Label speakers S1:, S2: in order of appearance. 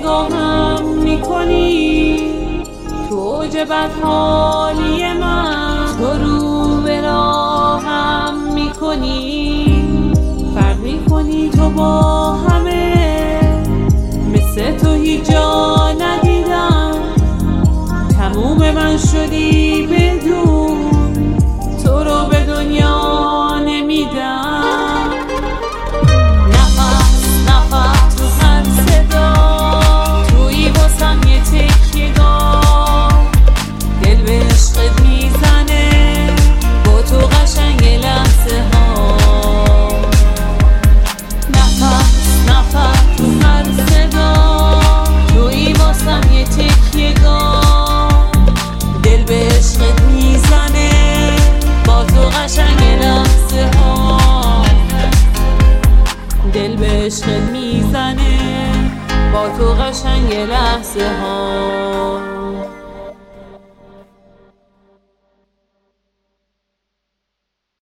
S1: نگاهم میکنی، تو اوج بدحالی من، تو رو به راهم میکنی، فرق میکنی تو با همه، مثل تو هیچ جا ندیدم، تموم من شدی بدون تو رو به دنیا نمیدم. نفس نفس تو هر صدا، تویی واسم یه تکیه‌گاه، دل به عشقت میزنه با تو قشنگ لحظه ها. نفس نفس تو هر صدا، تویی واسم یه تکیه‌گاه، دل به عشقت میزنه با تو قشنگ لحظه ها، دل به عشقت میزنه با تو قشنگ لحظه ها.